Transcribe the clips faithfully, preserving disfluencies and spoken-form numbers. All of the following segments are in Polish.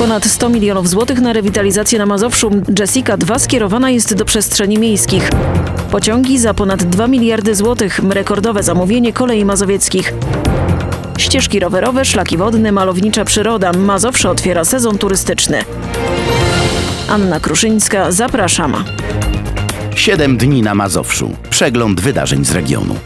Ponad sto milionów złotych na rewitalizację na Mazowszu. Jessica dwa skierowana jest do przestrzeni miejskich. Pociągi za ponad dwa miliardy złotych. Rekordowe zamówienie Kolei Mazowieckich. Ścieżki rowerowe, szlaki wodne, malownicza przyroda. Mazowsze otwiera sezon turystyczny. Anna Kruszyńska, zapraszam. Siedem dni na Mazowszu. Przegląd wydarzeń z regionu.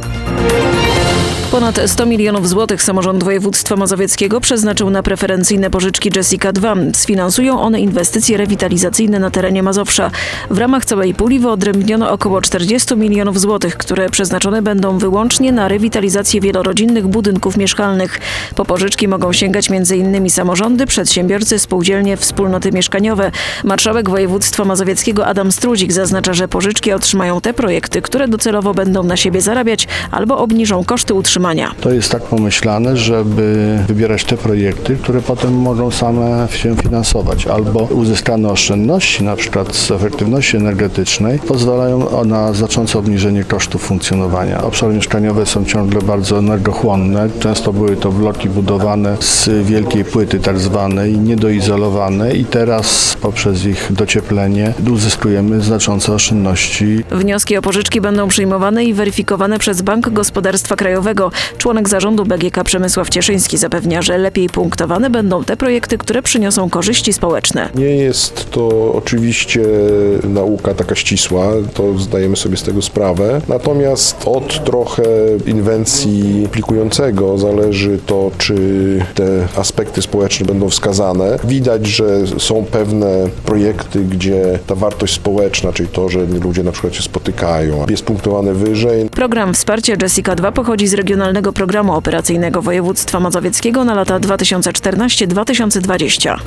Ponad sto milionów złotych samorząd województwa mazowieckiego przeznaczył na preferencyjne pożyczki Jessica dwa. Sfinansują one inwestycje rewitalizacyjne na terenie Mazowsza. W ramach całej puli wyodrębniono około czterdzieści milionów złotych, które przeznaczone będą wyłącznie na rewitalizację wielorodzinnych budynków mieszkalnych. Po pożyczki mogą sięgać m.in. samorządy, przedsiębiorcy, spółdzielnie, wspólnoty mieszkaniowe. Marszałek województwa mazowieckiego Adam Struzik zaznacza, że pożyczki otrzymają te projekty, które docelowo będą na siebie zarabiać albo obniżą koszty utrzymania. To jest tak pomyślane, żeby wybierać te projekty, które potem mogą same się finansować, albo uzyskane oszczędności, na przykład z efektywności energetycznej, pozwalają na znaczące obniżenie kosztów funkcjonowania. Obszary mieszkaniowe są ciągle bardzo energochłonne. Często były to bloki budowane z wielkiej płyty tak zwanej, niedoizolowane i teraz poprzez ich docieplenie uzyskujemy znaczące oszczędności. Wnioski o pożyczki będą przyjmowane i weryfikowane przez Bank Gospodarstwa Krajowego. Członek zarządu B G K Przemysław Cieszyński zapewnia, że lepiej punktowane będą te projekty, które przyniosą korzyści społeczne. Nie jest to oczywiście nauka taka ścisła, to zdajemy sobie z tego sprawę. Natomiast od trochę inwencji aplikującego zależy to, czy te aspekty społeczne będą wskazane. Widać, że są pewne projekty, gdzie ta wartość społeczna, czyli to, że ludzie na przykład się spotykają, jest punktowane wyżej. Program wsparcia Jessica dwa pochodzi z Regionalnego Programu Operacyjnego Województwa Mazowieckiego na lata dwa tysiące czternasty do dwa tysiące dwudziestego.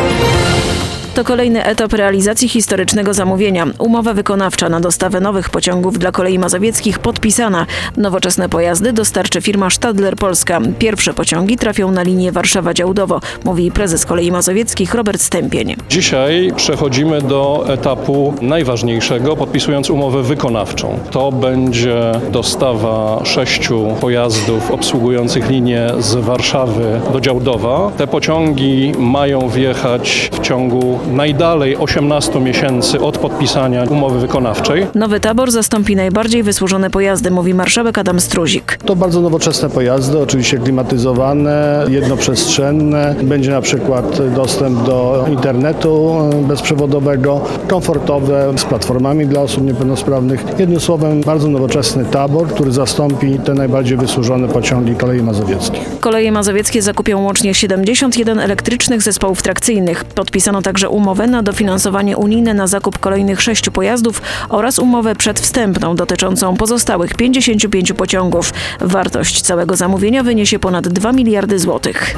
To kolejny etap realizacji historycznego zamówienia. Umowa wykonawcza na dostawę nowych pociągów dla Kolei Mazowieckich podpisana. Nowoczesne pojazdy dostarczy firma Stadler Polska. Pierwsze pociągi trafią na linię Warszawa-Działdowo, mówi prezes Kolei Mazowieckich Robert Stępień. Dzisiaj przechodzimy do etapu najważniejszego, podpisując umowę wykonawczą. To będzie dostawa sześciu pojazdów obsługujących linię z Warszawy do Działdowa. Te pociągi mają wjechać w ciągu najdalej osiemnastu miesięcy od podpisania umowy wykonawczej. Nowy tabor zastąpi najbardziej wysłużone pojazdy, mówi marszałek Adam Struzik. To bardzo nowoczesne pojazdy, oczywiście klimatyzowane, jednoprzestrzenne. Będzie na przykład dostęp do internetu bezprzewodowego, komfortowe, z platformami dla osób niepełnosprawnych. Jednym słowem, bardzo nowoczesny tabor, który zastąpi te najbardziej wysłużone pociągi Kolei Mazowieckich. Koleje mazowieckie zakupią łącznie siedemdziesiąt jeden elektrycznych zespołów trakcyjnych. Podpisano także umowę na dofinansowanie unijne na zakup kolejnych sześciu pojazdów oraz umowę przedwstępną dotyczącą pozostałych pięćdziesięciu pięciu pociągów. Wartość całego zamówienia wyniesie ponad dwa miliardy złotych.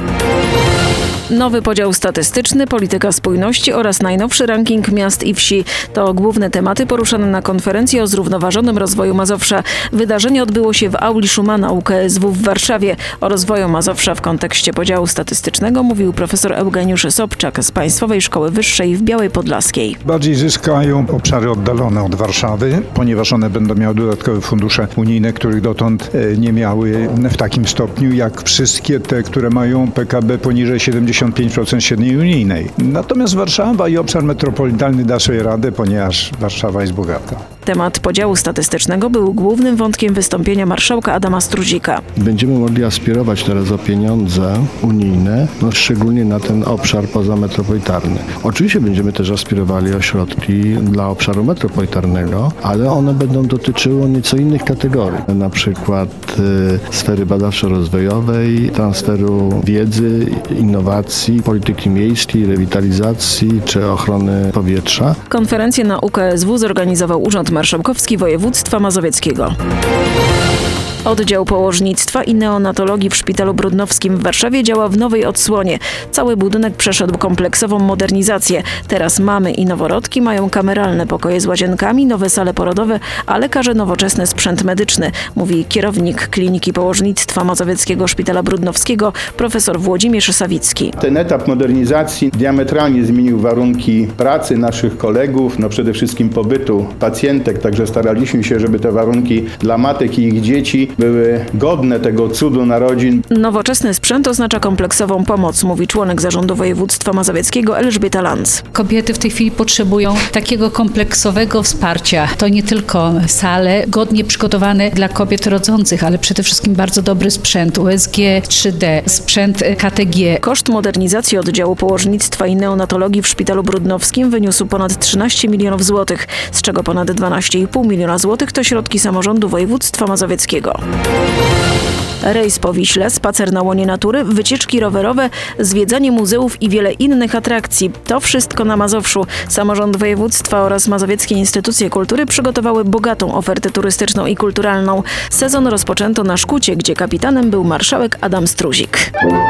Nowy podział statystyczny, polityka spójności oraz najnowszy ranking miast i wsi. To główne tematy poruszane na konferencji o zrównoważonym rozwoju Mazowsza. Wydarzenie odbyło się w auli Szumana U K S W w Warszawie. O rozwoju Mazowsza w kontekście podziału statystycznego mówił profesor Eugeniusz Sobczak z Państwowej Szkoły Wyższej w Białej Podlaskiej. Bardziej zyskają obszary oddalone od Warszawy, ponieważ one będą miały dodatkowe fundusze unijne, których dotąd nie miały w takim stopniu jak wszystkie te, które mają P K B poniżej siedemdziesiąt pięć procent średniej unijnej. Natomiast Warszawa i obszar metropolitalny da sobie radę, ponieważ Warszawa jest bogata. Temat podziału statystycznego był głównym wątkiem wystąpienia marszałka Adama Struzika. Będziemy mogli aspirować teraz o pieniądze unijne, no szczególnie na ten obszar pozametropolitarny. Oczywiście będziemy też aspirowali o środki dla obszaru metropolitarnego, ale one będą dotyczyły nieco innych kategorii, na przykład y, sfery badawczo-rozwojowej, transferu wiedzy, innowacji, polityki miejskiej, rewitalizacji czy ochrony powietrza. Konferencję na U K S W zorganizował Urząd Marszałkowski Województwa Mazowieckiego. Oddział położnictwa i neonatologii w Szpitalu Brudnowskim w Warszawie działa w nowej odsłonie. Cały budynek przeszedł kompleksową modernizację. Teraz mamy i noworodki mają kameralne pokoje z łazienkami, nowe sale porodowe, a lekarze nowoczesny sprzęt medyczny, mówi kierownik Kliniki Położnictwa Mazowieckiego Szpitala Brudnowskiego profesor Włodzimierz Sawicki. Ten etap modernizacji diametralnie zmienił warunki pracy naszych kolegów, no przede wszystkim pobytu pacjentek, także staraliśmy się, żeby te warunki dla matek i ich dzieci były godne tego cudu narodzin. Nowoczesny sprzęt oznacza kompleksową pomoc, mówi członek zarządu województwa mazowieckiego Elżbieta Lanz. Kobiety w tej chwili potrzebują takiego kompleksowego wsparcia. To nie tylko sale godnie przygotowane dla kobiet rodzących, ale przede wszystkim bardzo dobry sprzęt U S G trzy D, sprzęt K T G. Koszt modernizacji oddziału położnictwa i neonatologii w Szpitalu Brudnowskim wyniósł ponad trzynaście milionów złotych, z czego ponad dwanaście i pół miliona złotych to środki samorządu województwa mazowieckiego. Rejs po Wiśle, spacer na łonie natury, wycieczki rowerowe, zwiedzanie muzeów i wiele innych atrakcji. To wszystko na Mazowszu. Samorząd województwa oraz mazowieckie instytucje kultury przygotowały bogatą ofertę turystyczną i kulturalną. Sezon rozpoczęto na Szkucie, gdzie kapitanem był marszałek Adam Struzik.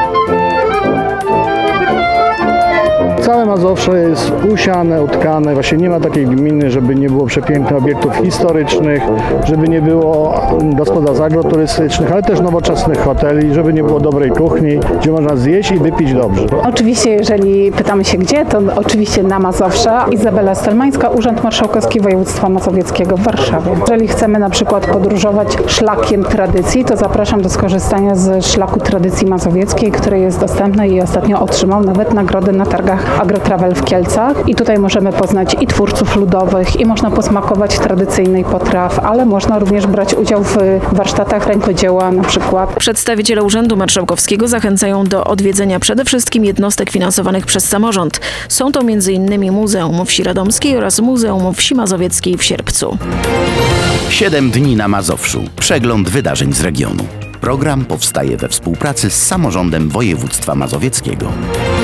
Całe Mazowsze jest usiane, utkane. Właśnie nie ma takiej gminy, żeby nie było przepięknych obiektów historycznych, żeby nie było gospodarstw agroturystycznych, ale też nowoczesnych hoteli, żeby nie było dobrej kuchni, gdzie można zjeść i wypić dobrze. Oczywiście, jeżeli pytamy się gdzie, to oczywiście na Mazowsze. Izabela Stelmańska, Urząd Marszałkowski Województwa Mazowieckiego w Warszawie. Jeżeli chcemy na przykład podróżować szlakiem tradycji, to zapraszam do skorzystania z szlaku tradycji mazowieckiej, który jest dostępny i ostatnio otrzymał nawet nagrodę na targach Agrotravel w Kielcach. I tutaj możemy poznać i twórców ludowych, i można posmakować tradycyjnych potraw, ale można również brać udział w warsztatach rękodzieła na przykład. Przedstawiciele Urzędu Marszałkowskiego zachęcają do odwiedzenia przede wszystkim jednostek finansowanych przez samorząd. Są to między innymi Muzeum Wsi Radomskiej oraz Muzeum Wsi Mazowieckiej w Sierpcu. Siedem dni na Mazowszu. Przegląd wydarzeń z regionu. Program powstaje we współpracy z samorządem województwa mazowieckiego.